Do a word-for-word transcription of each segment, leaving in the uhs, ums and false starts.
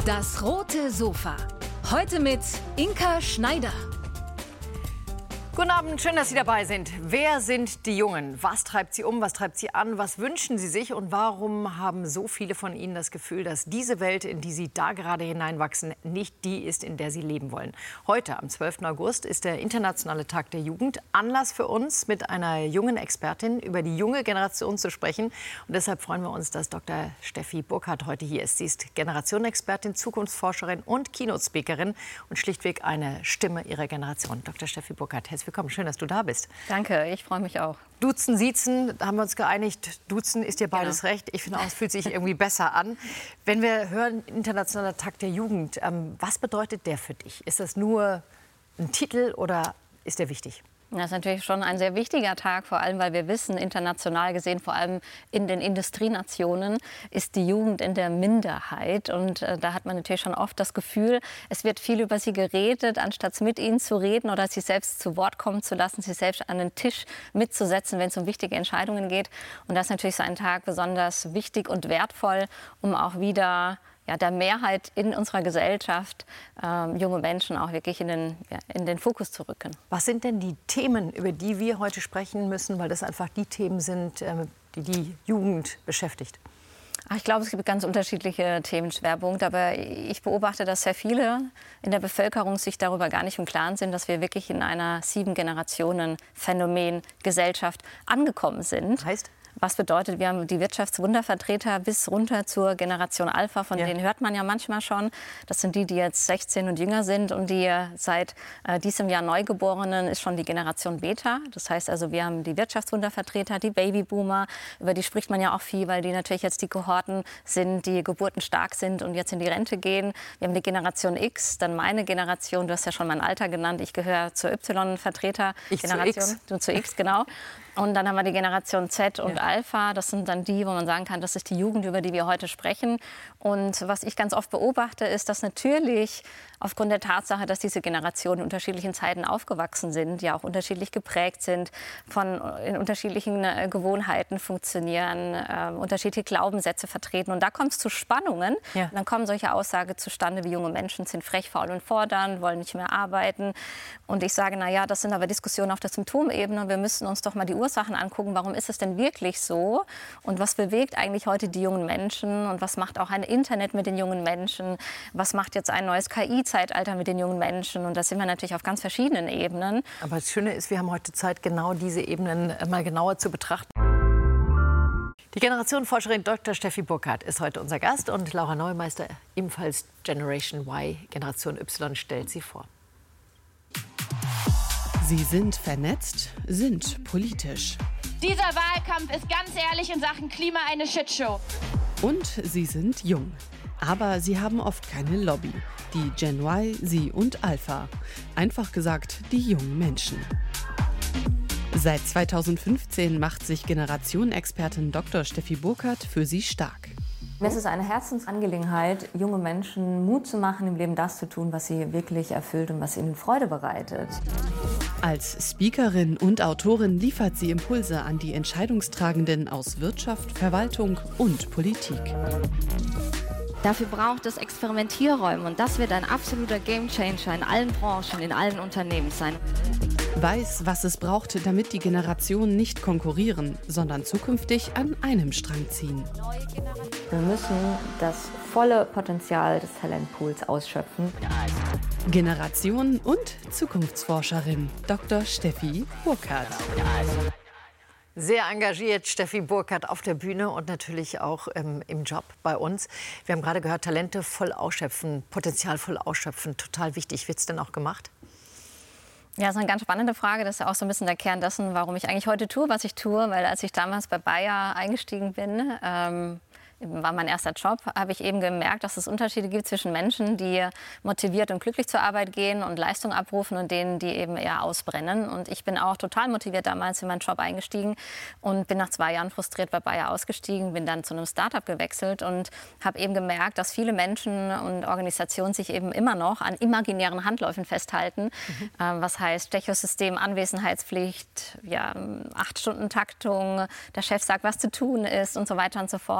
Das rote Sofa. Heute mit Inka Schneider. Guten Abend, schön, dass Sie dabei sind. Wer sind die Jungen? Was treibt sie um? Was treibt sie an? Was wünschen sie sich? Und warum haben so viele von ihnen das Gefühl, dass diese Welt, in die sie da gerade hineinwachsen, nicht die ist, in der sie leben wollen? Heute, am zwölften August, ist der Internationale Tag der Jugend. Anlass für uns, mit einer jungen Expertin über die junge Generation zu sprechen. Und deshalb freuen wir uns, dass Doktor Steffi Burkhardt heute hier ist. Sie ist Generationenexpertin, Zukunftsforscherin und Keynote-Speakerin und schlichtweg eine Stimme ihrer Generation. Doktor Steffi Burkhardt, herzlich willkommen. Schön, dass du da bist. Danke, ich freue mich auch. Duzen, Siezen, da haben wir uns geeinigt. Duzen ist dir beides genau. recht. Ich finde auch, es fühlt sich irgendwie besser an. Wenn wir hören, Internationaler Tag der Jugend, ähm, was bedeutet der für dich? Ist das nur ein Titel oder ist der wichtig? Das ist natürlich schon ein sehr wichtiger Tag, vor allem, weil wir wissen, international gesehen, vor allem in den Industrienationen, ist die Jugend in der Minderheit. Und äh, da hat man natürlich schon oft das Gefühl, es wird viel über sie geredet, anstatt mit ihnen zu reden oder sie selbst zu Wort kommen zu lassen, sie selbst an den Tisch mitzusetzen, wenn es um wichtige Entscheidungen geht. Und das ist natürlich so ein Tag besonders wichtig und wertvoll, um auch wieder ja, der Mehrheit in unserer Gesellschaft ähm, junge Menschen auch wirklich in den, ja, in den Fokus zu rücken. Was sind denn die Themen, über die wir heute sprechen müssen, weil das einfach die Themen sind, äh, die die Jugend beschäftigt? Ach, ich glaube, es gibt ganz unterschiedliche Themenschwerpunkte, aber ich beobachte, dass sehr viele in der Bevölkerung sich darüber gar nicht im Klaren sind, dass wir wirklich in einer Sieben-Generationen-Phänomen-Gesellschaft angekommen sind. Heißt? Was bedeutet, wir haben die Wirtschaftswundervertreter bis runter zur Generation Alpha, von ja. denen hört man ja manchmal schon. Das sind die, die jetzt sechzehn und jünger sind, und die seit äh, diesem Jahr Neugeborenen ist schon die Generation Beta. Das heißt also, wir haben die Wirtschaftswundervertreter, die Babyboomer, über die spricht man ja auch viel, weil die natürlich jetzt die Kohorten sind, die geburtenstark sind und jetzt in die Rente gehen. Wir haben die Generation X, dann meine Generation, du hast ja schon mein Alter genannt, ich gehöre zur Y-Vertreter-Generation. Ich zu X. Du zu X, genau. Und dann haben wir die Generation Z und ja. Alpha. Das sind dann die, wo man sagen kann, das ist die Jugend, über die wir heute sprechen. Und was ich ganz oft beobachte, ist, dass natürlich aufgrund der Tatsache, dass diese Generationen in unterschiedlichen Zeiten aufgewachsen sind, ja auch unterschiedlich geprägt sind, von in unterschiedlichen äh, Gewohnheiten funktionieren, äh, unterschiedliche Glaubenssätze vertreten. Und da kommt es zu Spannungen. Ja. Und dann kommen solche Aussagen zustande, wie junge Menschen sind frech, faul und fordernd, wollen nicht mehr arbeiten. Und ich sage, na ja, das sind aber Diskussionen auf der Symptomebene. Wir müssen uns doch mal die Ursachen angucken. Warum ist es denn wirklich so? Und was bewegt eigentlich heute die jungen Menschen? Und was macht auch ein Internet mit den jungen Menschen? Was macht jetzt ein neues K I-Zeitalter mit den jungen Menschen? Und da sind wir natürlich auf ganz verschiedenen Ebenen. Aber das Schöne ist, wir haben heute Zeit, genau diese Ebenen mal genauer zu betrachten. Die Generationenforscherin Doktor Steffi Burkhardt ist heute unser Gast und Laura Neumeister, ebenfalls Generation Y, Generation Y, stellt sie vor. Sie sind vernetzt, sind politisch. Dieser Wahlkampf ist ganz ehrlich in Sachen Klima eine Shitshow. Und sie sind jung. Aber sie haben oft keine Lobby. Die Gen Y, Sie und Alpha. Einfach gesagt, die jungen Menschen. Seit zweitausendfünfzehn macht sich Generationenexpertin Doktor Steffi Burkhardt für sie stark. Mir ist es eine Herzensangelegenheit, junge Menschen Mut zu machen, im Leben das zu tun, was sie wirklich erfüllt und was ihnen Freude bereitet. Als Speakerin und Autorin liefert sie Impulse an die Entscheidungstragenden aus Wirtschaft, Verwaltung und Politik. Dafür braucht es Experimentierräume, und das wird ein absoluter Gamechanger in allen Branchen, in allen Unternehmen sein. Weiß, was es braucht, damit die Generationen nicht konkurrieren, sondern zukünftig an einem Strang ziehen. Wir müssen das volle Potenzial des Talentpools ausschöpfen. Generation und Zukunftsforscherin Doktor Steffi Burkhardt. Sehr engagiert, Steffi Burkhardt auf der Bühne und natürlich auch ähm, im Job bei uns. Wir haben gerade gehört, Talente voll ausschöpfen, Potenzial voll ausschöpfen, total wichtig. Wird es denn auch gemacht? Ja, das ist eine ganz spannende Frage. Das ist auch so ein bisschen der Kern dessen, warum ich eigentlich heute tue, was ich tue. Weil als ich damals bei Bayer eingestiegen bin, ähm, war mein erster Job, habe ich eben gemerkt, dass es Unterschiede gibt zwischen Menschen, die motiviert und glücklich zur Arbeit gehen und Leistung abrufen, und denen, die eben eher ausbrennen. Und ich bin auch total motiviert damals in meinen Job eingestiegen und bin nach zwei Jahren frustriert bei Bayer ausgestiegen, bin dann zu einem Start-up gewechselt und habe eben gemerkt, dass viele Menschen und Organisationen sich eben immer noch an imaginären Handläufen festhalten. Mhm. Äh, was heißt Stechosystem, Anwesenheitspflicht, ja, Acht-Stunden-Taktung, der Chef sagt, was zu tun ist und so weiter und so fort.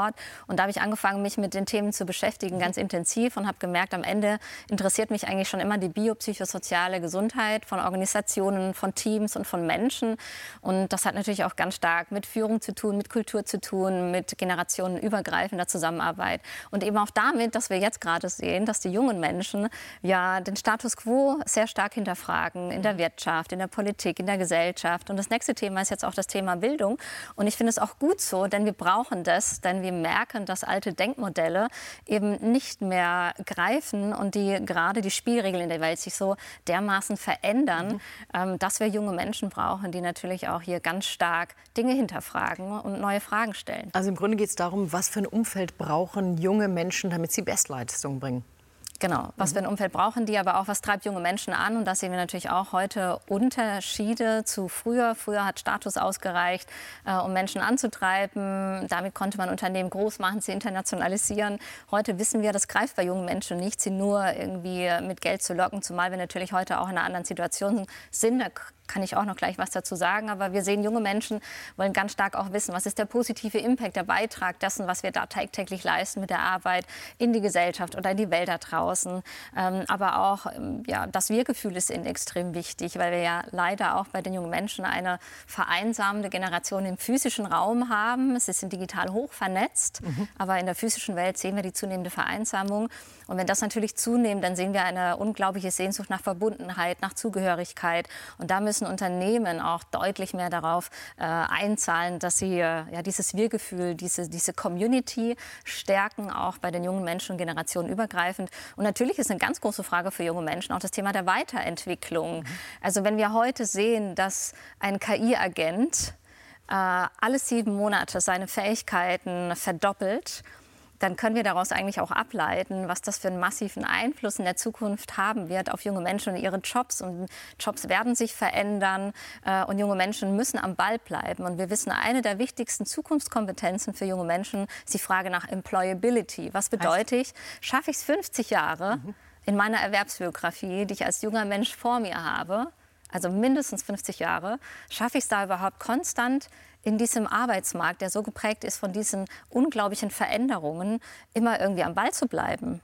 Und da habe ich angefangen, mich mit den Themen zu beschäftigen, ganz intensiv, und habe gemerkt, am Ende interessiert mich eigentlich schon immer die biopsychosoziale Gesundheit von Organisationen, von Teams und von Menschen. Und das hat natürlich auch ganz stark mit Führung zu tun, mit Kultur zu tun, mit generationenübergreifender Zusammenarbeit. Und eben auch damit, dass wir jetzt gerade sehen, dass die jungen Menschen ja den Status quo sehr stark hinterfragen in der Wirtschaft, in der Politik, in der Gesellschaft. Und das nächste Thema ist jetzt auch das Thema Bildung. Und ich finde es auch gut so, denn wir brauchen das, denn wir merken, dass alte Denkmodelle eben nicht mehr greifen und die gerade die Spielregeln in der Welt sich so dermaßen verändern, mhm. ähm, dass wir junge Menschen brauchen, die natürlich auch hier ganz stark Dinge hinterfragen und neue Fragen stellen. Also im Grunde geht es darum, was für ein Umfeld brauchen junge Menschen, damit sie Bestleistung bringen. Genau, was für ein Umfeld brauchen die, aber auch, was treibt junge Menschen an? Und da sehen wir natürlich auch heute Unterschiede zu früher. Früher hat Status ausgereicht, äh, um Menschen anzutreiben. Damit konnte man Unternehmen groß machen, sie internationalisieren. Heute wissen wir, das greift bei jungen Menschen nicht, sie nur irgendwie mit Geld zu locken, zumal wir natürlich heute auch in einer anderen Situation sind. Da kann ich auch noch gleich was dazu sagen. Aber wir sehen, junge Menschen wollen ganz stark auch wissen, was ist der positive Impact, der Beitrag dessen, was wir da tagtäglich leisten mit der Arbeit in die Gesellschaft oder in die Welt da draußen. Ähm, aber auch ähm, ja, das Wir-Gefühl ist ihnen extrem wichtig, weil wir ja leider auch bei den jungen Menschen eine vereinsamende Generation im physischen Raum haben. Sie sind digital hoch vernetzt, mhm. aber in der physischen Welt sehen wir die zunehmende Vereinsamung. Und wenn das natürlich zunimmt, dann sehen wir eine unglaubliche Sehnsucht nach Verbundenheit, nach Zugehörigkeit. Und da müssen Unternehmen auch deutlich mehr darauf äh, einzahlen, dass sie äh, ja, dieses Wir-Gefühl, diese, diese Community stärken, auch bei den jungen Menschen generationenübergreifend. Und natürlich ist eine ganz große Frage für junge Menschen auch das Thema der Weiterentwicklung. Mhm. Also wenn wir heute sehen, dass ein K I-Agent äh, alle sieben Monate seine Fähigkeiten verdoppelt, dann können wir daraus eigentlich auch ableiten, was das für einen massiven Einfluss in der Zukunft haben wird auf junge Menschen und ihre Jobs. Und Jobs werden sich verändern äh, und junge Menschen müssen am Ball bleiben. Und wir wissen, eine der wichtigsten Zukunftskompetenzen für junge Menschen ist die Frage nach Employability. Was bedeutet ich, schaffe ich es fünfzig Jahre mhm. in meiner Erwerbsbiografie, die ich als junger Mensch vor mir habe, also mindestens fünfzig Jahre, schaffe ich es da überhaupt konstant in diesem Arbeitsmarkt, der so geprägt ist von diesen unglaublichen Veränderungen, immer irgendwie am Ball zu bleiben.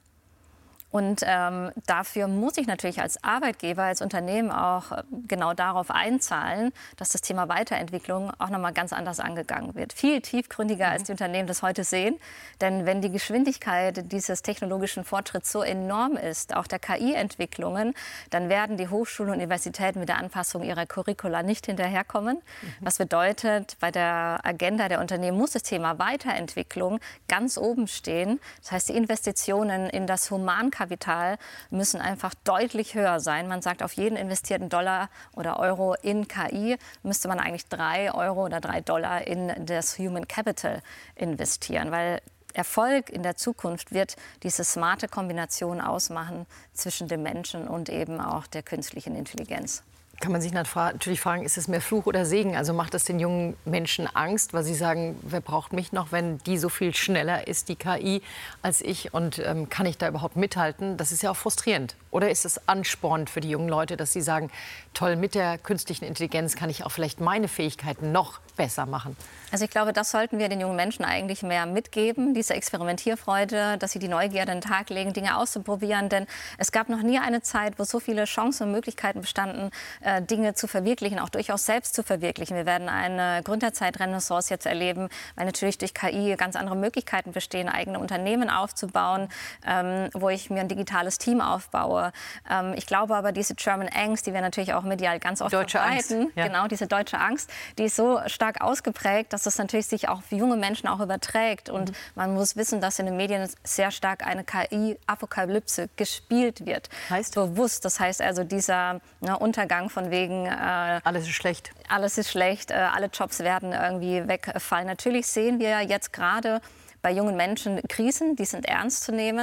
Und ähm, dafür muss ich natürlich als Arbeitgeber, als Unternehmen auch äh, genau darauf einzahlen, dass das Thema Weiterentwicklung auch noch mal ganz anders angegangen wird. Viel tiefgründiger, mhm. als die Unternehmen das heute sehen. Denn wenn die Geschwindigkeit dieses technologischen Fortschritts so enorm ist, auch der K I-Entwicklungen, dann werden die Hochschulen und Universitäten mit der Anpassung ihrer Curricula nicht hinterherkommen. Mhm. Was bedeutet, bei der Agenda der Unternehmen muss das Thema Weiterentwicklung ganz oben stehen. Das heißt, die Investitionen in das Humankapital Kapital müssen einfach deutlich höher sein. Man sagt, auf jeden investierten Dollar oder Euro in K I müsste man eigentlich drei Euro oder drei Dollar in das Human Capital investieren, weil Erfolg in der Zukunft wird diese smarte Kombination ausmachen zwischen dem Menschen und eben auch der künstlichen Intelligenz. Kann man sich natürlich fragen, ist es mehr Fluch oder Segen? Also macht das den jungen Menschen Angst, weil sie sagen, wer braucht mich noch, wenn die so viel schneller ist, die K I, als ich? Und ähm, kann ich da überhaupt mithalten? Das ist ja auch frustrierend. Oder ist es anspornend für die jungen Leute, dass sie sagen, toll, mit der künstlichen Intelligenz kann ich auch vielleicht meine Fähigkeiten noch besser machen? Also ich glaube, das sollten wir den jungen Menschen eigentlich mehr mitgeben, diese Experimentierfreude, dass sie die Neugierde an den Tag legen, Dinge auszuprobieren. Denn es gab noch nie eine Zeit, wo so viele Chancen und Möglichkeiten bestanden, äh, Dinge zu verwirklichen, auch durchaus selbst zu verwirklichen. Wir werden eine Gründerzeit-Renaissance jetzt erleben, weil natürlich durch K I ganz andere Möglichkeiten bestehen, eigene Unternehmen aufzubauen, ähm, wo ich mir ein digitales Team aufbaue. Ähm, ich glaube aber, diese German Angst, die wir natürlich auch medial ganz oft deutsche verbreiten, Angst, ja. genau, diese deutsche Angst, die ist so stark ausgeprägt, dass das natürlich sich auch für junge Menschen auch überträgt. Und mhm. man muss wissen, dass in den Medien sehr stark eine K I-Apokalypse gespielt wird. Heißt? Bewusst. Das heißt also dieser ne, Untergang von wegen... Äh, alles ist schlecht. Alles ist schlecht. Äh, alle Jobs werden irgendwie wegfallen. Natürlich sehen wir jetzt gerade bei jungen Menschen Krisen, die sind ernst zu nehmen.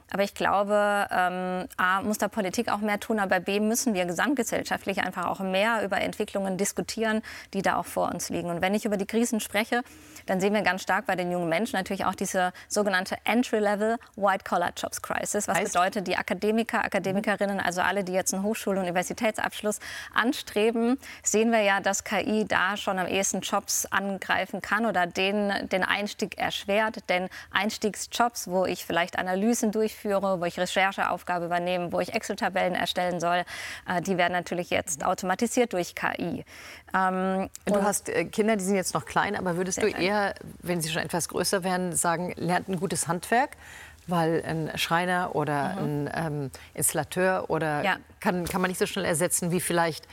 Aber ich glaube, ähm, A, muss da Politik auch mehr tun, aber B, müssen wir gesamtgesellschaftlich einfach auch mehr über Entwicklungen diskutieren, die da auch vor uns liegen. Und wenn ich über die Krisen spreche, dann sehen wir ganz stark bei den jungen Menschen natürlich auch diese sogenannte Entry-Level White-Collar-Jobs Crisis. Was heißt? Bedeutet, die Akademiker, Akademikerinnen, also alle, die jetzt einen Hochschul- und Universitätsabschluss anstreben, sehen wir ja, dass K I da schon am ehesten Jobs angreifen kann oder den, den Einstieg erschwert. Denn Einstiegsjobs, wo ich vielleicht Analysen durchführe, wo ich Rechercheaufgabe übernehme, wo ich Excel-Tabellen erstellen soll, äh, die werden natürlich jetzt automatisiert durch K I. Ähm, du hast äh, Kinder, die sind jetzt noch klein, aber würdest du eher, wenn sie schon etwas größer werden, sagen, lernt ein gutes Handwerk? Weil ein Schreiner oder mhm. ein ähm, Installateur oder ja. kann, kann man nicht so schnell ersetzen wie vielleicht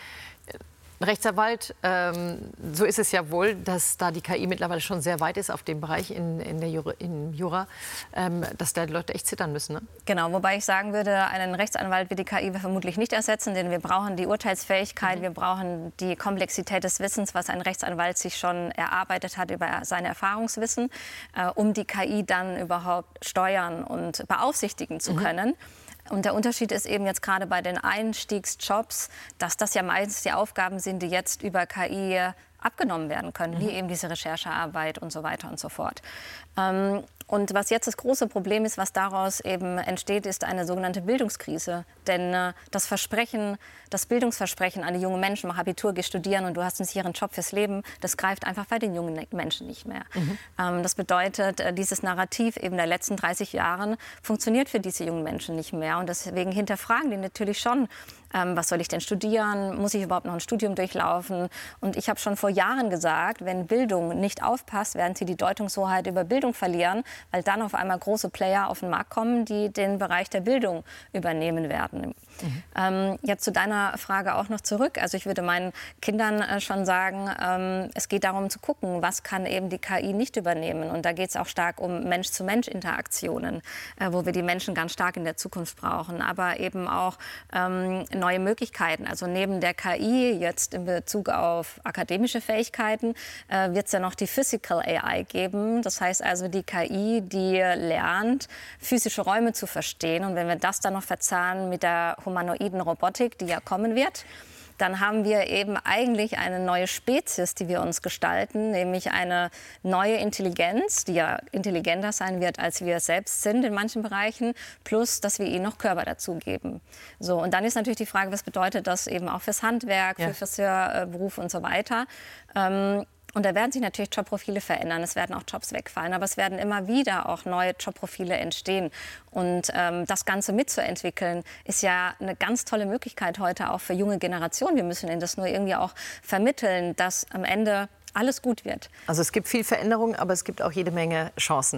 ein Rechtsanwalt. Ähm, so ist es ja wohl, dass da die K I mittlerweile schon sehr weit ist auf dem Bereich in, in der Jura, in Jura ähm, dass da die Leute echt zittern müssen. Ne? Genau, wobei ich sagen würde, einen Rechtsanwalt wird die K I vermutlich nicht ersetzen, denn wir brauchen die Urteilsfähigkeit, mhm. wir brauchen die Komplexität des Wissens, was ein Rechtsanwalt sich schon erarbeitet hat über sein Erfahrungswissen, äh, um die K I dann überhaupt steuern und beaufsichtigen zu mhm. können. Und der Unterschied ist eben jetzt gerade bei den Einstiegsjobs, dass das ja meistens die Aufgaben sind, die jetzt über K I abgenommen werden können, mhm. wie eben diese Recherchearbeit und so weiter und so fort. Ähm, und was jetzt das große Problem ist, was daraus eben entsteht, ist eine sogenannte Bildungskrise. Denn äh, das Versprechen, das Bildungsversprechen an die jungen Menschen, mach Abitur, geh studieren und du hast einen sicheren Job fürs Leben, das greift einfach bei den jungen Menschen nicht mehr. Mhm. Ähm, das bedeutet, äh, dieses Narrativ eben der letzten dreißig Jahren funktioniert für diese jungen Menschen nicht mehr. Und deswegen hinterfragen die natürlich schon, ähm, was soll ich denn studieren? Muss ich überhaupt noch ein Studium durchlaufen? Und ich habe schon vor Jahren gesagt, wenn Bildung nicht aufpasst, werden sie die Deutungshoheit über Bildung verlieren, weil dann auf einmal große Player auf den Markt kommen, die den Bereich der Bildung übernehmen werden. Mhm. Ähm, jetzt zu deiner Frage auch noch zurück. Also ich würde meinen Kindern äh, schon sagen, ähm, es geht darum zu gucken, was kann eben die K I nicht übernehmen. Und da geht es auch stark um Mensch-zu-Mensch-Interaktionen, äh, wo wir die Menschen ganz stark in der Zukunft brauchen. Aber eben auch ähm, neue Möglichkeiten. Also neben der K I jetzt in Bezug auf akademische Fähigkeiten äh, wird es ja noch die Physical A I geben. Das heißt also die K I, die lernt, physische Räume zu verstehen. Und wenn wir das dann noch verzahnen mit der humanoiden Robotik, die ja kommen wird, dann haben wir eben eigentlich eine neue Spezies, die wir uns gestalten, nämlich eine neue Intelligenz, die ja intelligenter sein wird, als wir selbst sind in manchen Bereichen, plus, dass wir ihnen noch Körper dazugeben. So, und dann ist natürlich die Frage, was bedeutet das eben auch fürs Handwerk, ja. für Friseurberuf und so weiter. Ähm, Und da werden sich natürlich Jobprofile verändern, es werden auch Jobs wegfallen, aber es werden immer wieder auch neue Jobprofile entstehen. Und ähm, das Ganze mitzuentwickeln, ist ja eine ganz tolle Möglichkeit heute auch für junge Generationen. Wir müssen ihnen das nur irgendwie auch vermitteln, dass am Ende alles gut wird. Also es gibt viel Veränderung, aber es gibt auch jede Menge Chancen.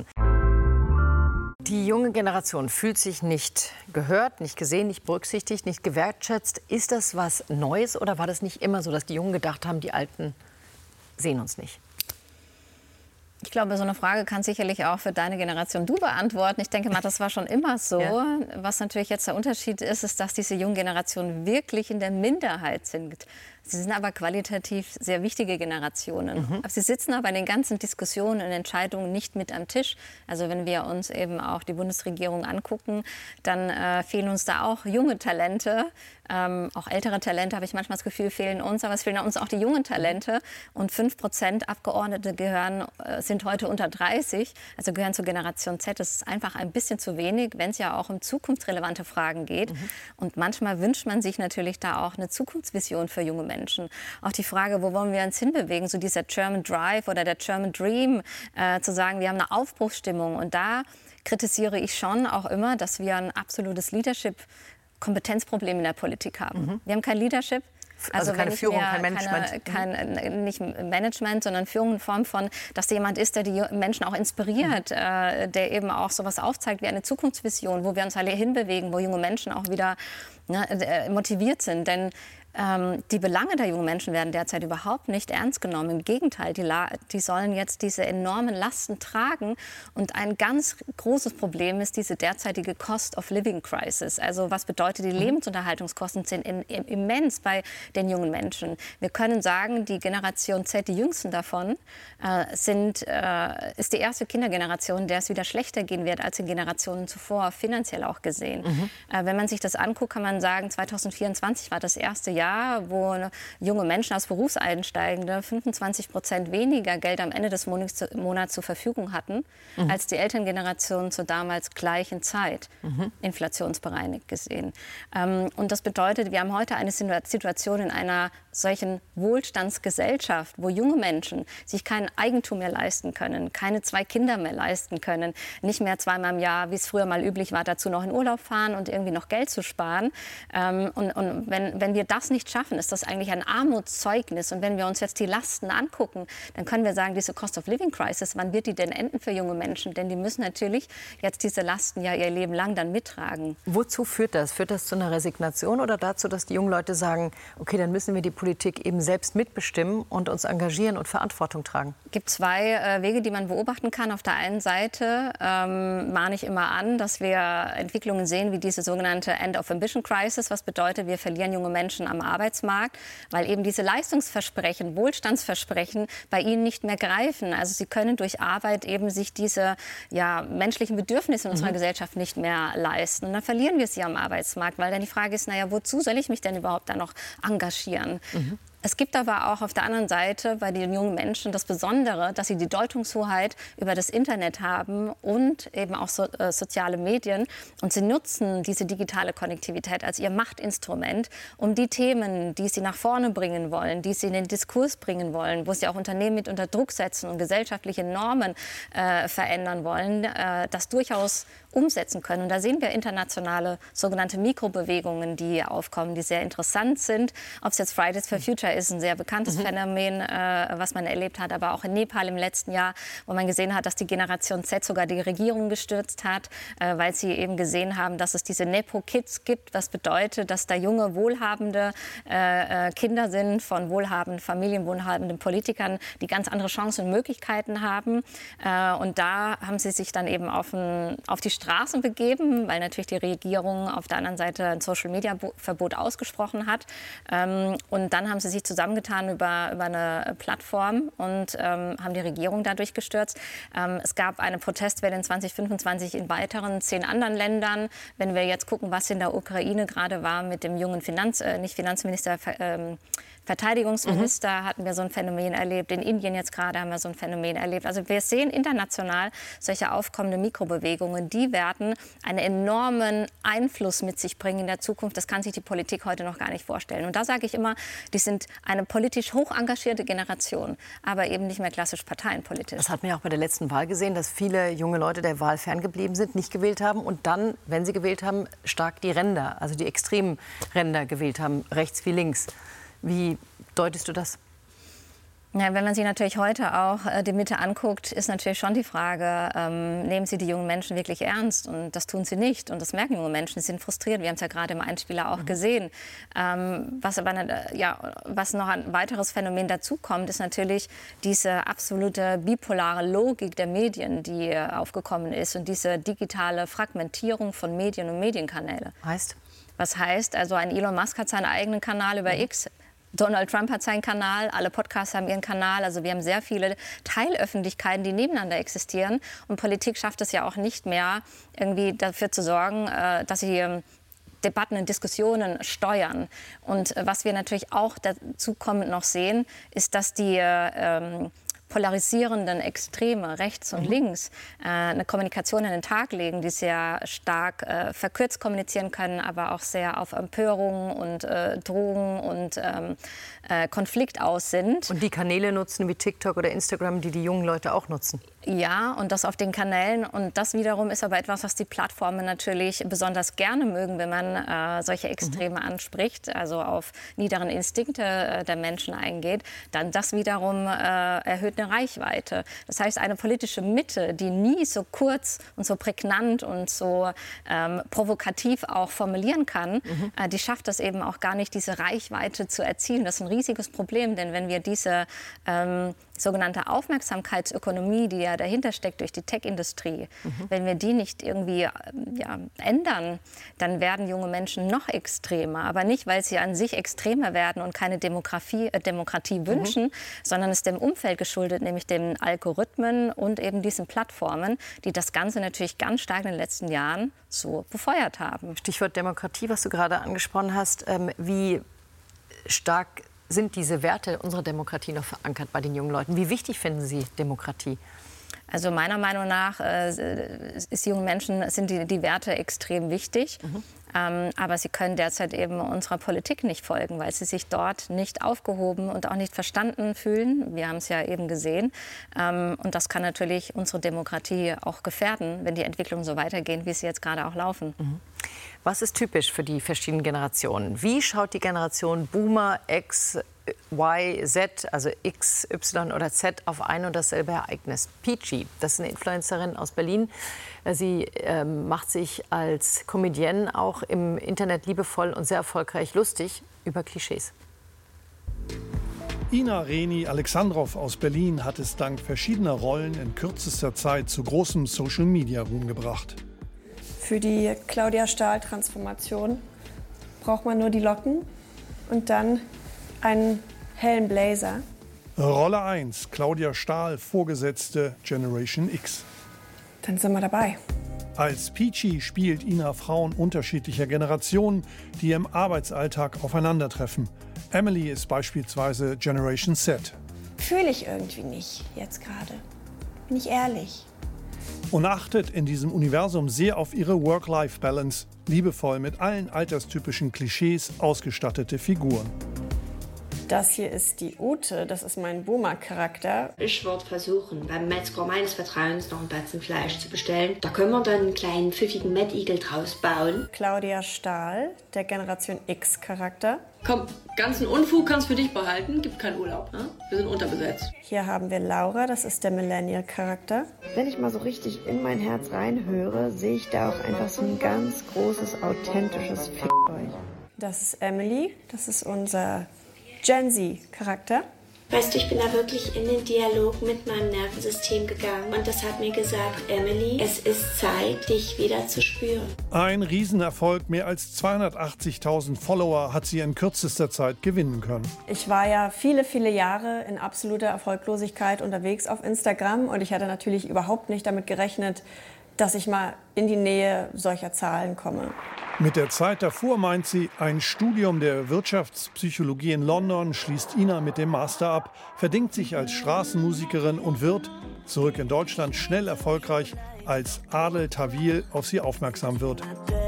Die junge Generation fühlt sich nicht gehört, nicht gesehen, nicht berücksichtigt, nicht gewertschätzt. Ist das was Neues oder war das nicht immer so, dass die Jungen gedacht haben, die Alten sehen uns nicht? Ich glaube, so eine Frage kann sicherlich auch für deine Generation du beantworten. Ich denke mal, das war schon immer so. Ja. Was natürlich jetzt der Unterschied ist, ist, dass diese jungen Generationen wirklich in der Minderheit sind. Sie sind aber qualitativ sehr wichtige Generationen. Mhm. Sie sitzen aber in den ganzen Diskussionen und Entscheidungen nicht mit am Tisch. Also wenn wir uns eben auch die Bundesregierung angucken, dann äh, fehlen uns da auch junge Talente. Ähm, auch ältere Talente, habe ich manchmal das Gefühl, fehlen uns. Aber es fehlen uns auch die jungen Talente. Und fünf Prozent Abgeordnete gehören, äh, sind heute unter dreißig, also gehören zur Generation Z. Das ist einfach ein bisschen zu wenig, wenn es ja auch um zukunftsrelevante Fragen geht. Mhm. Und manchmal wünscht man sich natürlich da auch eine Zukunftsvision für junge Menschen. Menschen. Auch die Frage, wo wollen wir uns hinbewegen, so dieser German Drive oder der German Dream, äh, zu sagen, wir haben eine Aufbruchsstimmung. Und da kritisiere ich schon auch immer, dass wir ein absolutes Leadership-Kompetenzproblem in der Politik haben. Mhm. Wir haben kein Leadership. Also, also keine Führung, kein Management. Keine, kein, nicht Management, sondern Führung in Form von, dass da jemand ist, der die Menschen auch inspiriert, mhm. äh, der eben auch sowas aufzeigt wie eine Zukunftsvision, wo wir uns alle hinbewegen, wo junge Menschen auch wieder ne, motiviert sind. Denn Ähm, die Belange der jungen Menschen werden derzeit überhaupt nicht ernst genommen. Im Gegenteil, die, La die sollen jetzt diese enormen Lasten tragen. Und ein ganz großes Problem ist diese derzeitige Cost-of-Living-Crisis. Also was bedeutet, die Lebensunterhaltungskosten sind in, in, immens bei den jungen Menschen. Wir können sagen, die Generation Z, die jüngsten davon, äh, sind, äh, ist die erste Kindergeneration, der es wieder schlechter gehen wird als in Generationen zuvor, finanziell auch gesehen. Mhm. Äh, wenn man sich das anguckt, kann man sagen, zweitausendvierundzwanzig war das erste Jahr, wo junge Menschen als Berufseinsteigende fünfundzwanzig Prozent weniger Geld am Ende des Monats, Monats zur Verfügung hatten, mhm. als die Elterngeneration zur damals gleichen Zeit, mhm. inflationsbereinigt gesehen. Ähm, und das bedeutet, wir haben heute eine Situation in einer solchen Wohlstandsgesellschaft, wo junge Menschen sich kein Eigentum mehr leisten können, keine zwei Kinder mehr leisten können, nicht mehr zweimal im Jahr, wie es früher mal üblich war, dazu noch in Urlaub fahren und irgendwie noch Geld zu sparen. Ähm, und und wenn, wenn wir das nicht schaffen, ist das eigentlich ein Armutszeugnis. Und wenn wir uns jetzt die Lasten angucken, dann können wir sagen, diese Cost-of-Living-Crisis, wann wird die denn enden für junge Menschen? Denn die müssen natürlich jetzt diese Lasten ja ihr Leben lang dann mittragen. Wozu führt das? Führt das zu einer Resignation oder dazu, dass die jungen Leute sagen, okay, dann müssen wir die Politik eben selbst mitbestimmen und uns engagieren und Verantwortung tragen? Es gibt zwei äh, Wege, die man beobachten kann. Auf der einen Seite ähm, mahne ich immer an, dass wir Entwicklungen sehen wie diese sogenannte End-of-Ambition-Crisis, was bedeutet, wir verlieren junge Menschen am Arbeitsmarkt, weil eben diese Leistungsversprechen, Wohlstandsversprechen bei ihnen nicht mehr greifen. Also sie können durch Arbeit eben sich diese ja, menschlichen Bedürfnisse in unserer mhm. Gesellschaft nicht mehr leisten. Und dann verlieren wir sie am Arbeitsmarkt, weil dann die Frage ist, naja, wozu soll ich mich denn überhaupt da noch engagieren? Mhm. Es gibt aber auch auf der anderen Seite bei den jungen Menschen das Besondere, dass sie die Deutungshoheit über das Internet haben und eben auch so, äh, soziale Medien. Und sie nutzen diese digitale Konnektivität als ihr Machtinstrument, um die Themen, die sie nach vorne bringen wollen, die sie in den Diskurs bringen wollen, wo sie auch Unternehmen mit unter Druck setzen und gesellschaftliche Normen äh, verändern wollen, äh, das durchaus umsetzen können. Und da sehen wir internationale sogenannte Mikrobewegungen, die aufkommen, die sehr interessant sind. Ob es jetzt Fridays for Future ist, ein sehr bekanntes mhm. Phänomen, äh, was man erlebt hat, aber auch in Nepal im letzten Jahr, wo man gesehen hat, dass die Generation Z sogar die Regierung gestürzt hat, äh, weil sie eben gesehen haben, dass es diese Nepo-Kids gibt, was bedeutet, dass da junge, wohlhabende äh, Kinder sind von wohlhabenden Familien, wohlhabenden Politikern, die ganz andere Chancen und Möglichkeiten haben. Äh, und da haben sie sich dann eben auf, ein, auf die Straßen begeben, weil natürlich die Regierung auf der anderen Seite ein Social-Media-Verbot ausgesprochen hat. Ähm, und dann haben sie sich zusammengetan über, über eine Plattform und ähm, haben die Regierung dadurch gestürzt. Ähm, es gab eine Protestwelle in zweitausendfünfundzwanzig in weiteren zehn anderen Ländern. Wenn wir jetzt gucken, was in der Ukraine gerade war mit dem jungen Finanz, äh, nicht Finanzminister, ähm, Verteidigungsminister, mhm. hatten wir so ein Phänomen erlebt. In Indien jetzt gerade haben wir so ein Phänomen erlebt. Also wir sehen international solche aufkommende Mikrobewegungen. Die werden einen enormen Einfluss mit sich bringen in der Zukunft. Das kann sich die Politik heute noch gar nicht vorstellen. Und da sage ich immer, die sind eine politisch hoch engagierte Generation, aber eben nicht mehr klassisch parteienpolitisch. Das hat man ja auch bei der letzten Wahl gesehen, dass viele junge Leute der Wahl ferngeblieben sind, nicht gewählt haben und dann, wenn sie gewählt haben, stark die Ränder, also die extremen Ränder gewählt haben, rechts wie links. Wie deutest du das? Ja, wenn man sich natürlich heute auch äh, die Mitte anguckt, ist natürlich schon die Frage, ähm, nehmen Sie die jungen Menschen wirklich ernst? Und das tun sie nicht. Und das merken junge Menschen, sie sind frustriert. Wir haben es ja gerade im Einspieler auch mhm. gesehen. Ähm, was aber eine, ja, was noch ein weiteres Phänomen dazu kommt, ist natürlich diese absolute bipolare Logik der Medien, die äh, aufgekommen ist. Und diese digitale Fragmentierung von Medien und Medienkanäle. Heißt? Was heißt, also ein Elon Musk hat seinen eigenen Kanal über mhm. X. Donald Trump hat seinen Kanal, alle Podcasts haben ihren Kanal. Also wir haben sehr viele Teilöffentlichkeiten, die nebeneinander existieren. Und Politik schafft es ja auch nicht mehr, irgendwie dafür zu sorgen, dass sie Debatten und Diskussionen steuern. Und was wir natürlich auch dazu kommend noch sehen, ist, dass die ähm, polarisierenden Extreme rechts und mhm. links äh, eine Kommunikation an den Tag legen, die sehr stark äh, verkürzt kommunizieren können, aber auch sehr auf Empörung und äh, Drohung und ähm, äh, Konflikt aus sind. Und die Kanäle nutzen wie TikTok oder Instagram, die die jungen Leute auch nutzen. Ja, und das auf den Kanälen. Und das wiederum ist aber etwas, was die Plattformen natürlich besonders gerne mögen, wenn man äh, solche Extreme mhm. anspricht, also auf niederen Instinkte äh, der Menschen eingeht. Dann das wiederum äh, erhöht eine Reichweite. Das heißt, eine politische Mitte, die nie so kurz und so prägnant und so ähm, provokativ auch formulieren kann, mhm. äh, die schafft es eben auch gar nicht, diese Reichweite zu erzielen. Das ist ein riesiges Problem, denn wenn wir diese ähm, sogenannte Aufmerksamkeitsökonomie, die ja dahinter steckt durch die Tech-Industrie, mhm. wenn wir die nicht irgendwie ja, ändern, dann werden junge Menschen noch extremer. Aber nicht, weil sie an sich extremer werden und keine Demokratie, äh, Demokratie mhm. wünschen, sondern es ist dem Umfeld geschuldet, nämlich den Algorithmen und eben diesen Plattformen, die das Ganze natürlich ganz stark in den letzten Jahren so befeuert haben. Stichwort Demokratie, was du gerade angesprochen hast. Ähm, wie stark sind diese Werte unserer Demokratie noch verankert bei den jungen Leuten? Wie wichtig finden Sie Demokratie? Also meiner Meinung nach äh, ist jungen Menschen, sind die, die Werte extrem wichtig. Mhm. Ähm, aber sie können derzeit eben unserer Politik nicht folgen, weil sie sich dort nicht aufgehoben und auch nicht verstanden fühlen. Wir haben es ja eben gesehen. Ähm, und das kann natürlich unsere Demokratie auch gefährden, wenn die Entwicklungen so weitergehen, wie sie jetzt gerade auch laufen. Mhm. Was ist typisch für die verschiedenen Generationen? Wie schaut die Generation Boomer, X, Y, Z, also X, Y oder Z auf ein und dasselbe Ereignis? Peachy, das ist eine Influencerin aus Berlin. Sie äh, macht sich als Comedienne auch im Internet liebevoll und sehr erfolgreich lustig über Klischees. Ina Reni Alexandrov aus Berlin hat es dank verschiedener Rollen in kürzester Zeit zu großem Social-Media-Ruhm gebracht. Für die Claudia Stahl-Transformation braucht man nur die Locken und dann einen hellen Blazer. Rolle eins, Claudia Stahl, Vorgesetzte Generation X. Dann sind wir dabei. Als Peachy spielt Ina Frauen unterschiedlicher Generationen, die im Arbeitsalltag aufeinandertreffen. Emily ist beispielsweise Generation Z. Fühle ich irgendwie nicht jetzt gerade. Bin ich ehrlich. Und achtet in diesem Universum sehr auf ihre Work-Life-Balance, liebevoll mit allen alterstypischen Klischees ausgestattete Figuren. Das hier ist die Ute, das ist mein Boomer-Charakter. Ich würde versuchen, beim Metzger meines Vertrauens noch ein Batzen Fleisch zu bestellen. Da können wir dann einen kleinen pfiffigen Mettigel draus bauen. Claudia Stahl, der Generation X-Charakter. Komm, ganzen Unfug kannst du für dich behalten, gibt keinen Urlaub, ne? Wir sind unterbesetzt. Hier haben wir Laura, das ist der Millennial-Charakter. Wenn ich mal so richtig in mein Herz reinhöre, sehe ich da auch einfach so ein ganz großes, authentisches Fick euch. Das ist Emily, das ist unser Gen Z-Charakter. Weißt du, ich bin da wirklich in den Dialog mit meinem Nervensystem gegangen und das hat mir gesagt, Emily, es ist Zeit, dich wieder zu spüren. Ein Riesenerfolg, mehr als zweihundertachtzigtausend Follower hat sie in kürzester Zeit gewinnen können. Ich war ja viele, viele Jahre in absoluter Erfolglosigkeit unterwegs auf Instagram und ich hatte natürlich überhaupt nicht damit gerechnet, dass ich mal in die Nähe solcher Zahlen komme. Mit der Zeit davor, meint sie, ein Studium der Wirtschaftspsychologie in London schließt Ina mit dem Master ab, verdingt sich als Straßenmusikerin und wird, zurück in Deutschland, schnell erfolgreich, als Adel Tawil auf sie aufmerksam wird.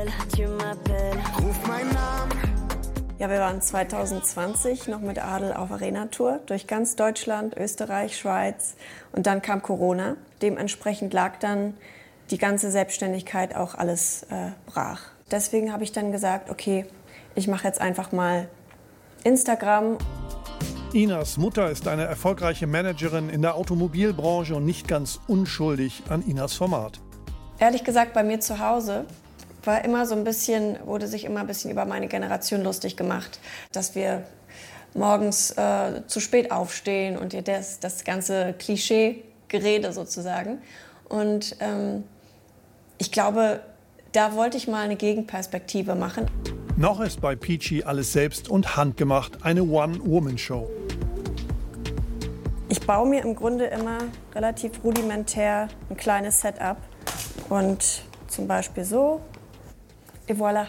Ja, wir waren zwanzig zwanzig noch mit Adel auf Arena-Tour durch ganz Deutschland, Österreich, Schweiz und dann kam Corona. Dementsprechend lag dann die ganze Selbstständigkeit auch alles äh, brach. Deswegen habe ich dann gesagt, okay, ich mache jetzt einfach mal Instagram. Inas Mutter ist eine erfolgreiche Managerin in der Automobilbranche und nicht ganz unschuldig an Inas Format. Ehrlich gesagt, bei mir zu Hause war immer so ein bisschen, wurde sich immer ein bisschen über meine Generation lustig gemacht, dass wir morgens äh, zu spät aufstehen und das, das ganze Klischee-Gerede sozusagen. Und ähm, ich glaube, da wollte ich mal eine Gegenperspektive machen. Noch ist bei Peachy alles selbst und handgemacht, eine One-Woman-Show. Ich baue mir im Grunde immer relativ rudimentär ein kleines Setup. Und zum Beispiel so. Et voilà.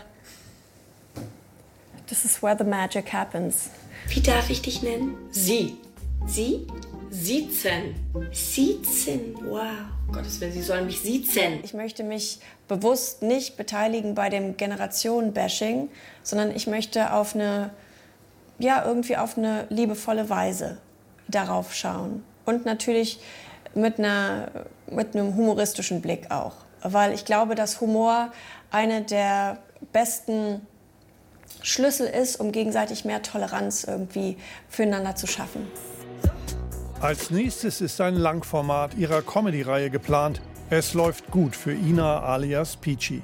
This is where the magic happens. Wie darf ich dich nennen? Sie. Sie? Siezen. Siezen, wow. Gottes Willen, Sie sollen mich siezen. Ich möchte mich bewusst nicht beteiligen bei dem Generationen-Bashing, sondern ich möchte auf eine, ja, irgendwie auf eine liebevolle Weise darauf schauen. Und natürlich mit einer, mit einem humoristischen Blick auch. Weil ich glaube, dass Humor eine der besten Schlüssel ist, um gegenseitig mehr Toleranz irgendwie füreinander zu schaffen. Als nächstes ist ein Langformat ihrer Comedy-Reihe geplant. Es läuft gut für Ina alias Peachy.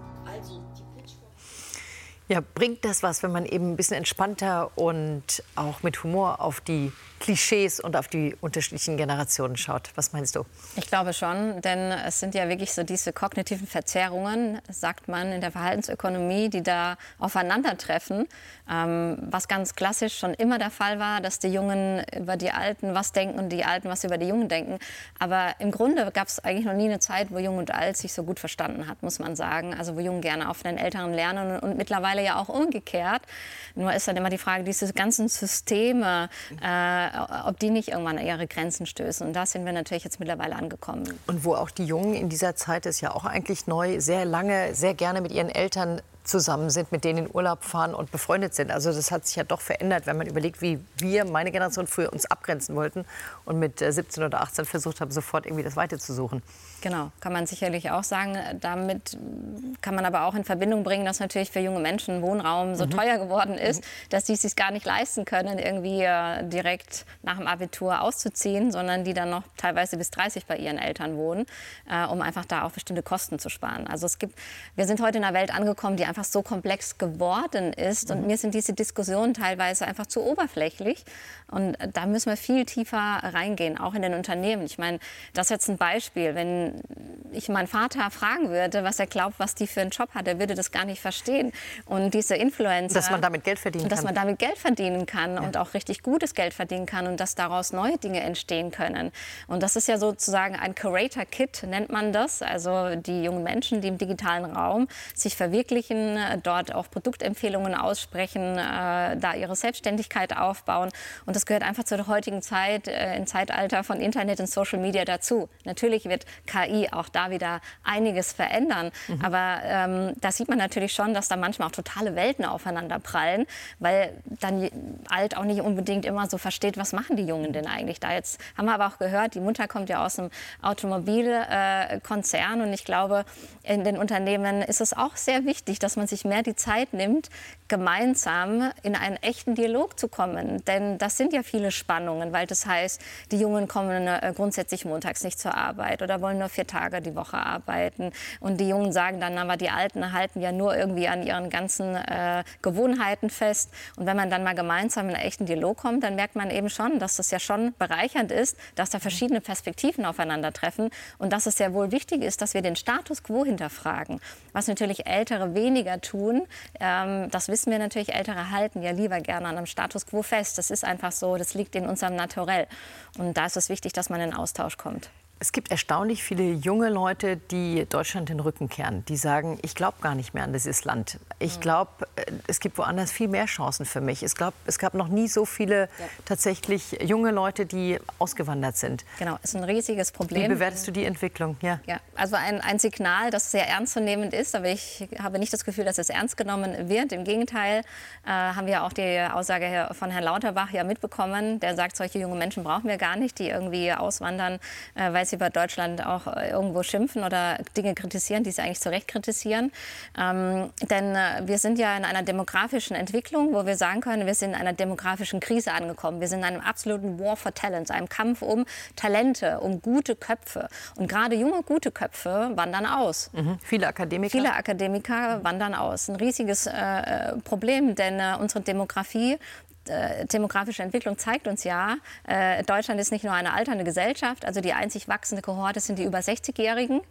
Ja, bringt das was, wenn man eben ein bisschen entspannter und auch mit Humor auf die Klischees und auf die unterschiedlichen Generationen schaut? Was meinst du? Ich glaube schon, denn es sind ja wirklich so diese kognitiven Verzerrungen, sagt man in der Verhaltensökonomie, die da aufeinandertreffen. Ähm, was ganz klassisch schon immer der Fall war, dass die Jungen über die Alten was denken und die Alten was über die Jungen denken. Aber im Grunde gab es eigentlich noch nie eine Zeit, wo Jung und Alt sich so gut verstanden hat, muss man sagen. Also wo Jungen gerne auf den Älteren lernen und, und mittlerweile ja auch umgekehrt. Nur ist dann immer die Frage, diese ganzen Systeme, äh, ob die nicht irgendwann an ihre Grenzen stößen. Und da sind wir natürlich jetzt mittlerweile angekommen. Und wo auch die Jungen in dieser Zeit, ist ja auch eigentlich neu, sehr lange, sehr gerne mit ihren Eltern zusammen sind, mit denen in Urlaub fahren und befreundet sind. Also das hat sich ja doch verändert, wenn man überlegt, wie wir, meine Generation, früher uns abgrenzen wollten und mit siebzehn oder achtzehn versucht haben, sofort irgendwie das Weite zu suchen. Genau, kann man sicherlich auch sagen. Damit kann man aber auch in Verbindung bringen, dass natürlich für junge Menschen Wohnraum so mhm. teuer geworden ist, mhm. dass die es sich gar nicht leisten können, irgendwie äh, direkt nach dem Abitur auszuziehen, sondern die dann noch teilweise bis dreißig bei ihren Eltern wohnen, äh, um einfach da auch bestimmte Kosten zu sparen. Also es gibt, wir sind heute in einer Welt angekommen, die einfach so komplex geworden ist mhm. und mir sind diese Diskussionen teilweise einfach zu oberflächlich und da müssen wir viel tiefer reingehen, auch in den Unternehmen. Ich meine, das ist jetzt ein Beispiel, wenn ich meinen Vater fragen würde, was er glaubt, was die für einen Job hat, er würde das gar nicht verstehen. Und diese Influencer... Dass man damit Geld verdienen kann. Dass man damit Geld verdienen kann ja. und auch richtig gutes Geld verdienen kann und dass daraus neue Dinge entstehen können. Und das ist ja sozusagen ein Curator-Kit, nennt man das. Also die jungen Menschen, die im digitalen Raum sich verwirklichen, dort auch Produktempfehlungen aussprechen, äh, da ihre Selbstständigkeit aufbauen. Und das gehört einfach zur heutigen Zeit, äh, im Zeitalter von Internet und Social Media dazu. Natürlich wird K I auch da wieder einiges verändern. Mhm. Aber ähm, da sieht man natürlich schon, dass da manchmal auch totale Welten aufeinander prallen, weil dann Alt auch nicht unbedingt immer so versteht, was machen die Jungen denn eigentlich da. Jetzt haben wir aber auch gehört, die Mutter kommt ja aus einem Automobilkonzern äh, und ich glaube, in den Unternehmen ist es auch sehr wichtig, dass man sich mehr die Zeit nimmt, gemeinsam in einen echten Dialog zu kommen. Denn das sind ja viele Spannungen, weil das heißt, die Jungen kommen äh, grundsätzlich montags nicht zur Arbeit oder wollen nur vier Tage die Woche arbeiten. Und die Jungen sagen dann, aber die Alten halten ja nur irgendwie an ihren ganzen äh, Gewohnheiten fest. Und wenn man dann mal gemeinsam in einen echten Dialog kommt, dann merkt man eben schon, dass das ja schon bereichernd ist, dass da verschiedene Perspektiven aufeinandertreffen und dass es sehr wohl wichtig ist, dass wir den Status quo hinterfragen. Was natürlich Ältere weniger tun, ähm, das wissen wir natürlich, Ältere halten ja lieber gerne an einem Status quo fest. Das ist einfach so, das liegt in unserem Naturell. Und da ist es wichtig, dass man in Austausch kommt. Es gibt erstaunlich viele junge Leute, die Deutschland den Rücken kehren. Die sagen, ich glaube gar nicht mehr an dieses Land. Ich glaube, es gibt woanders viel mehr Chancen für mich. Ich glaube, es gab noch nie so viele ja. tatsächlich junge Leute, die ausgewandert sind. Genau, ist ein riesiges Problem. Wie bewertest du die Entwicklung? Ja, ja also ein, ein Signal, das sehr ernstzunehmend ist. Aber ich habe nicht das Gefühl, dass es ernst genommen wird. Im Gegenteil äh, haben wir auch die Aussage von Herrn Lauterbach ja mitbekommen. Der sagt, solche junge Menschen brauchen wir gar nicht, die irgendwie auswandern, äh, weil sie über Deutschland auch irgendwo schimpfen oder Dinge kritisieren, die sie eigentlich zu Recht kritisieren. Ähm, denn äh, wir sind ja in einer demografischen Entwicklung, wo wir sagen können, wir sind in einer demografischen Krise angekommen. Wir sind in einem absoluten War for Talents, einem Kampf um Talente, um gute Köpfe. Und gerade junge, gute Köpfe wandern aus. Mhm. Viele Akademiker? Viele Akademiker wandern aus. Ein riesiges äh, Problem, denn äh, unsere Demografie demografische Entwicklung zeigt uns ja, äh, Deutschland ist nicht nur eine alternde Gesellschaft, also die einzig wachsende Kohorte sind die über sechzigjährigen.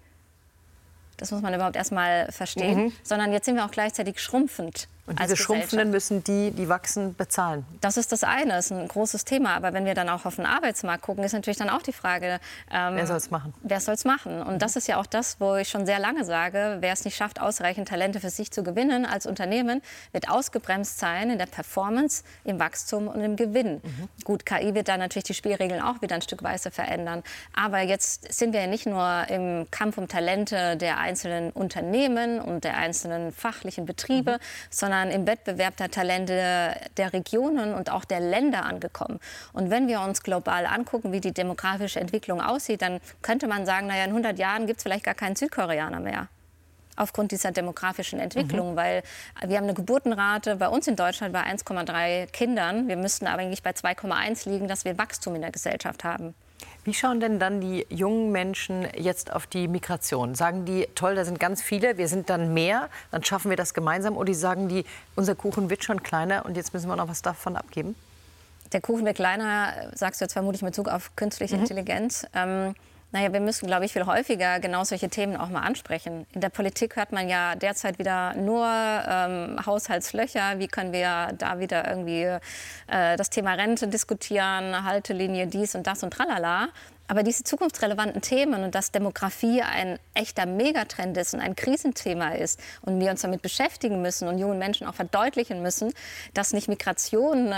Das muss man überhaupt erst mal verstehen. Mhm. Sondern jetzt sind wir auch gleichzeitig schrumpfend. Und diese Schrumpfenden müssen die, die wachsen, bezahlen. Das ist das eine, das ist ein großes Thema. Aber wenn wir dann auch auf den Arbeitsmarkt gucken, ist natürlich dann auch die Frage, ähm, wer soll es machen? Wer soll es machen? Und das ist ja auch das, wo ich schon sehr lange sage, wer es nicht schafft, ausreichend Talente für sich zu gewinnen als Unternehmen, wird ausgebremst sein in der Performance, im Wachstum und im Gewinn. Mhm. Gut, K I wird da natürlich die Spielregeln auch wieder ein Stück weise verändern. Aber jetzt sind wir ja nicht nur im Kampf um Talente der einzelnen Unternehmen und der einzelnen fachlichen Betriebe, mhm. sondern sondern im Wettbewerb der Talente der Regionen und auch der Länder angekommen. Und wenn wir uns global angucken, wie die demografische Entwicklung aussieht, dann könnte man sagen, naja, in hundert Jahren gibt es vielleicht gar keinen Südkoreaner mehr. Aufgrund dieser demografischen Entwicklung, mhm. weil wir haben eine Geburtenrate bei uns in Deutschland bei eins Komma drei Kindern. Wir müssten aber eigentlich bei zwei Komma eins liegen, dass wir Wachstum in der Gesellschaft haben. Wie schauen denn dann die jungen Menschen jetzt auf die Migration? Sagen die, toll, da sind ganz viele, wir sind dann mehr, dann schaffen wir das gemeinsam? Oder sagen die, unser Kuchen wird schon kleiner und jetzt müssen wir noch was davon abgeben? Der Kuchen wird kleiner, sagst du jetzt vermutlich mit Bezug auf künstliche mhm. Intelligenz. Ähm, Naja, wir müssen, glaube ich, viel häufiger genau solche Themen auch mal ansprechen. In der Politik hört man ja derzeit wieder nur ähm, Haushaltslöcher. Wie können wir da wieder irgendwie äh, das Thema Rente diskutieren, Haltelinie, dies und das und tralala. Aber diese zukunftsrelevanten Themen und dass Demografie ein echter Megatrend ist und ein Krisenthema ist und wir uns damit beschäftigen müssen und jungen Menschen auch verdeutlichen müssen, dass nicht Migration äh,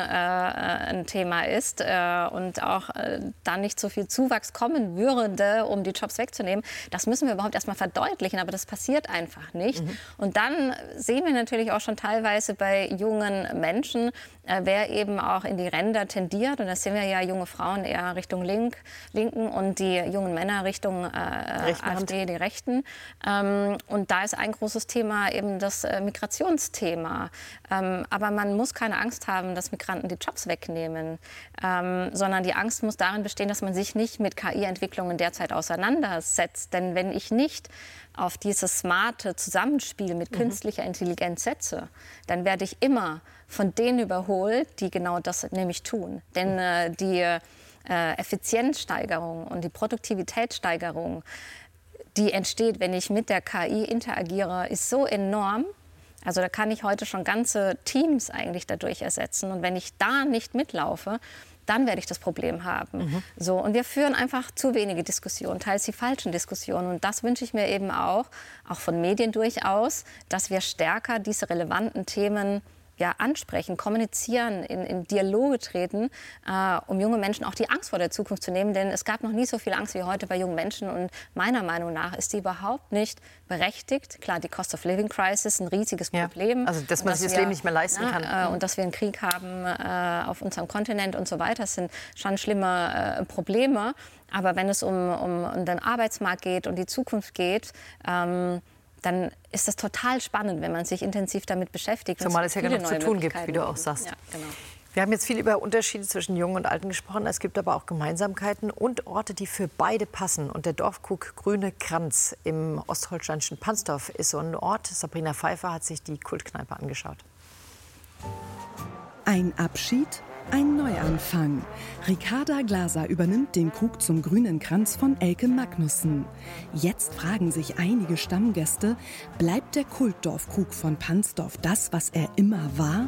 ein Thema ist äh, und auch äh, da nicht so viel Zuwachs kommen würde, um die Jobs wegzunehmen, das müssen wir überhaupt erst mal verdeutlichen, aber das passiert einfach nicht. Mhm. Und dann sehen wir natürlich auch schon teilweise bei jungen Menschen, äh, wer eben auch in die Ränder tendiert, und das sehen wir ja junge Frauen eher Richtung Link, Linken, und die jungen Männer Richtung äh, AfD, die Rechten. Ähm, und da ist ein großes Thema eben das äh, Migrationsthema. Ähm, aber man muss keine Angst haben, dass Migranten die Jobs wegnehmen, ähm, sondern die Angst muss darin bestehen, dass man sich nicht mit K I-Entwicklungen derzeit auseinandersetzt. Denn wenn ich nicht auf dieses smarte Zusammenspiel mit künstlicher Intelligenz setze, dann werde ich immer von denen überholt, die genau das nämlich tun. Denn äh, die Äh, Effizienzsteigerung und die Produktivitätssteigerung, die entsteht, wenn ich mit der K I interagiere, ist so enorm. Also da kann ich heute schon ganze Teams eigentlich dadurch ersetzen. Und wenn ich da nicht mitlaufe, dann werde ich das Problem haben. Mhm. So, und wir führen einfach zu wenige Diskussionen, teils die falschen Diskussionen. Und das wünsche ich mir eben auch, auch von Medien durchaus, dass wir stärker diese relevanten Themen ja, ansprechen, kommunizieren, in, in Dialoge treten, äh, um junge Menschen auch die Angst vor der Zukunft zu nehmen. Denn es gab noch nie so viel Angst wie heute bei jungen Menschen. Und meiner Meinung nach ist die überhaupt nicht berechtigt. Klar, die Cost of Living Crisis, ein riesiges ja. Problem. Also, dass man sich das Leben nicht mehr leisten na, kann. Äh, und dass wir einen Krieg haben äh, auf unserem Kontinent und so weiter, das sind schon schlimme äh, Probleme. Aber wenn es um, um, um den Arbeitsmarkt geht und die Zukunft geht, ähm, dann ist das total spannend, wenn man sich intensiv damit beschäftigt. Zumal es ja genug zu tun gibt, wie du auch sagst. Ja, genau. Wir haben jetzt viel über Unterschiede zwischen Jungen und Alten gesprochen. Es gibt aber auch Gemeinsamkeiten und Orte, die für beide passen. Und der Dorfkrug Grüne Kranz im ostholsteinischen Pansdorf ist so ein Ort. Sabrina Pfeiffer hat sich die Kultkneipe angeschaut. Ein Abschied, ein Neuanfang. Ricarda Glaser übernimmt den Krug zum Grünen Kranz von Elke Magnussen. Jetzt fragen sich einige Stammgäste, bleibt der Kultdorfkrug von Pansdorf das, was er immer war?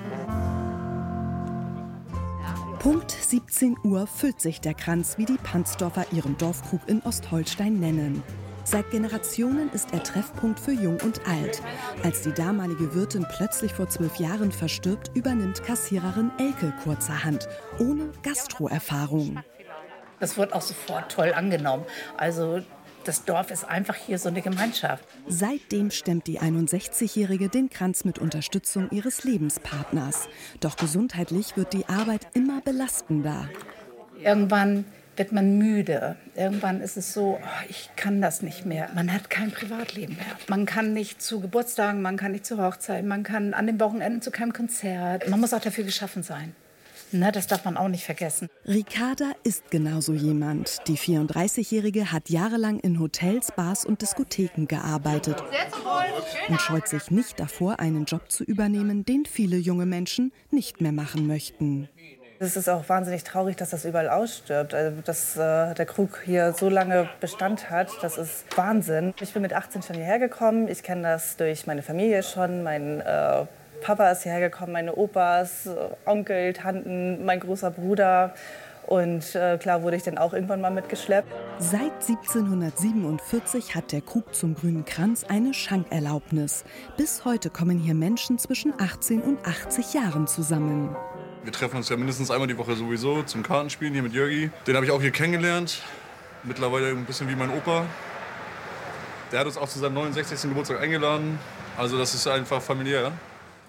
Punkt siebzehn Uhr füllt sich der Kranz, wie die Pansdorfer ihren Dorfkrug in Ostholstein nennen. Seit Generationen ist er Treffpunkt für Jung und Alt. Als die damalige Wirtin plötzlich vor zwölf Jahren verstirbt, übernimmt Kassiererin Elke kurzerhand, ohne Gastroerfahrung. Das wird auch sofort toll angenommen. Also das Dorf ist einfach hier so eine Gemeinschaft. Seitdem stemmt die einundsechzigjährige den Kranz mit Unterstützung ihres Lebenspartners. Doch gesundheitlich wird die Arbeit immer belastender. Irgendwann wird man müde. Irgendwann ist es so, oh, ich kann das nicht mehr. Man hat kein Privatleben mehr. Man kann nicht zu Geburtstagen, man kann nicht zu Hochzeiten, man kann an den Wochenenden zu keinem Konzert. Man muss auch dafür geschaffen sein. Ne, das darf man auch nicht vergessen. Ricarda ist genauso jemand. Die vierunddreißigjährige hat jahrelang in Hotels, Bars und Diskotheken gearbeitet und scheut sich nicht davor, einen Job zu übernehmen, den viele junge Menschen nicht mehr machen möchten. Es ist auch wahnsinnig traurig, dass das überall ausstirbt. Also, dass äh, der Krug hier so lange Bestand hat, das ist Wahnsinn. Ich bin mit achtzehn schon hierher gekommen. Ich kenne das durch meine Familie schon. Mein äh, Papa ist hierher gekommen, meine Opas, äh, Onkel, Tanten, mein großer Bruder. Und äh, klar wurde ich dann auch irgendwann mal mitgeschleppt. Seit siebzehnhundertsiebenundvierzig hat der Krug zum Grünen Kranz eine Schankerlaubnis. Bis heute kommen hier Menschen zwischen achtzehn und achtzig Jahren zusammen. Wir treffen uns ja mindestens einmal die Woche sowieso zum Kartenspielen hier mit Jörgi. Den habe ich auch hier kennengelernt. Mittlerweile ein bisschen wie mein Opa. Der hat uns auch zu seinem neunundsechzigsten Geburtstag eingeladen. Also das ist einfach familiär.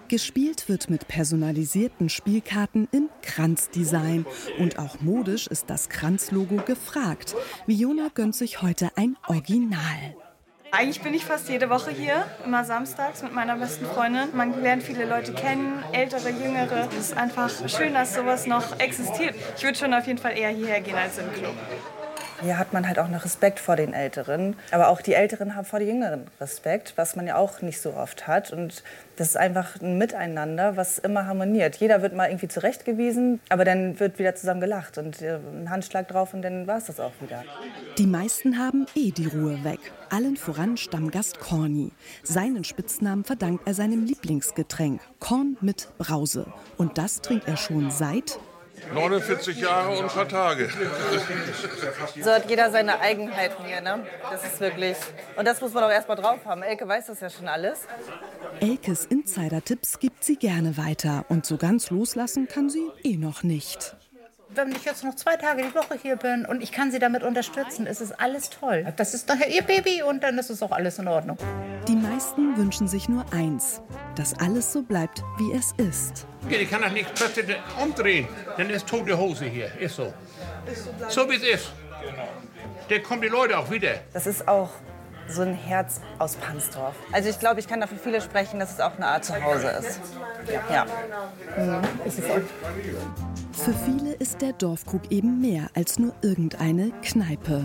Gespielt wird mit personalisierten Spielkarten im Kranzdesign. Und auch modisch ist das Kranzlogo gefragt. Viola gönnt sich heute ein Original. Eigentlich bin ich fast jede Woche hier, immer samstags mit meiner besten Freundin. Man lernt viele Leute kennen, ältere, jüngere. Es ist einfach schön, dass sowas noch existiert. Ich würde schon auf jeden Fall eher hierher gehen als im Club. Hier hat man halt auch noch Respekt vor den Älteren. Aber auch die Älteren haben vor den Jüngeren Respekt, was man ja auch nicht so oft hat. Und das ist einfach ein Miteinander, was immer harmoniert. Jeder wird mal irgendwie zurechtgewiesen, aber dann wird wieder zusammen gelacht. Und ein Handschlag drauf und dann war es das auch wieder. Die meisten haben eh die Ruhe weg. Allen voran Stammgast Corny. Seinen Spitznamen verdankt er seinem Lieblingsgetränk, Korn mit Brause. Und das trinkt er schon seit... neunundvierzig Jahre und ein paar Tage. So hat jeder seine Eigenheiten hier, ne? Das ist wirklich... Und das muss man auch erst mal drauf haben. Elke weiß das ja schon alles. Elkes Insider-Tipps gibt sie gerne weiter. Und so ganz loslassen kann sie eh noch nicht. Wenn ich jetzt noch zwei Tage die Woche hier bin und ich kann Sie damit unterstützen, ist es alles toll. Das ist daher Ihr Baby und dann ist es auch alles in Ordnung. Die meisten wünschen sich nur eins, dass alles so bleibt, wie es ist. Ich kann doch nicht plötzlich umdrehen, dann ist tote Hose hier, ist so. So wie es ist. Da kommen die Leute auch wieder. Das ist auch so ein Herz aus Pansdorf. Also ich glaube, ich kann dafür viele sprechen, dass es auch eine Art Zuhause ist. Ja. Mhm. Ist es auch. Für viele ist der Dorfkrug eben mehr als nur irgendeine Kneipe.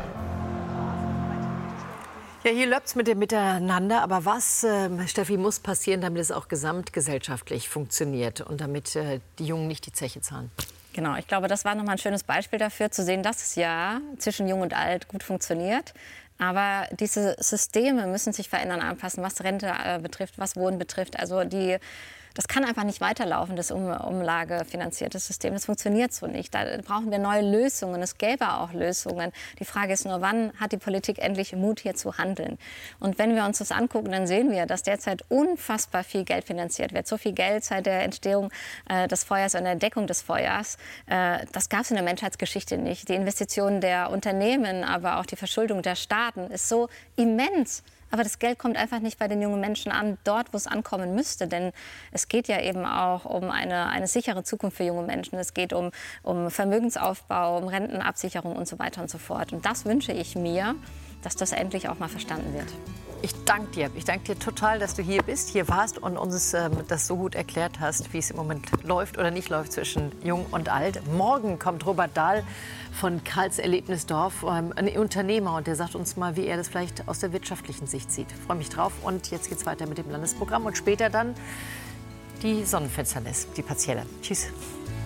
Ja, hier läuft es mit dem Miteinander. Aber was, äh, Steffi, muss passieren, damit es auch gesamtgesellschaftlich funktioniert und damit äh, die Jungen nicht die Zeche zahlen? Genau, ich glaube, das war noch mal ein schönes Beispiel dafür, zu sehen, dass es ja zwischen Jung und Alt gut funktioniert. Aber diese Systeme müssen sich verändern, anpassen, was Rente äh, betrifft, was Wohnen betrifft. Also die, das kann einfach nicht weiterlaufen, das um, umlagefinanzierte System. Das funktioniert so nicht. Da brauchen wir neue Lösungen. Es gäbe auch Lösungen. Die Frage ist nur, wann hat die Politik endlich Mut, hier zu handeln? Und wenn wir uns das angucken, dann sehen wir, dass derzeit unfassbar viel Geld finanziert wird. So viel Geld seit der Entstehung äh, des Feuers und der Entdeckung des Feuers. Äh, das gab es in der Menschheitsgeschichte nicht. Die Investitionen der Unternehmen, aber auch die Verschuldung der Staaten ist so immens. Aber das Geld kommt einfach nicht bei den jungen Menschen an, dort, wo es ankommen müsste. Denn es geht ja eben auch um eine, eine sichere Zukunft für junge Menschen. Es geht um, um Vermögensaufbau, um Rentenabsicherung und so weiter und so fort. Und das wünsche ich mir, dass das endlich auch mal verstanden wird. Ich danke dir. Ich danke dir total, dass du hier bist, hier warst und uns ähm, das so gut erklärt hast, wie es im Moment läuft oder nicht läuft zwischen Jung und Alt. Morgen kommt Robert Dahl von Karls Erlebnisdorf, ähm, ein Unternehmer, und der sagt uns mal, wie er das vielleicht aus der wirtschaftlichen Sicht sieht. Ich freue mich drauf. Und jetzt geht's weiter mit dem Landesprogramm und später dann die Sonnenfinsternis, die partielle. Tschüss.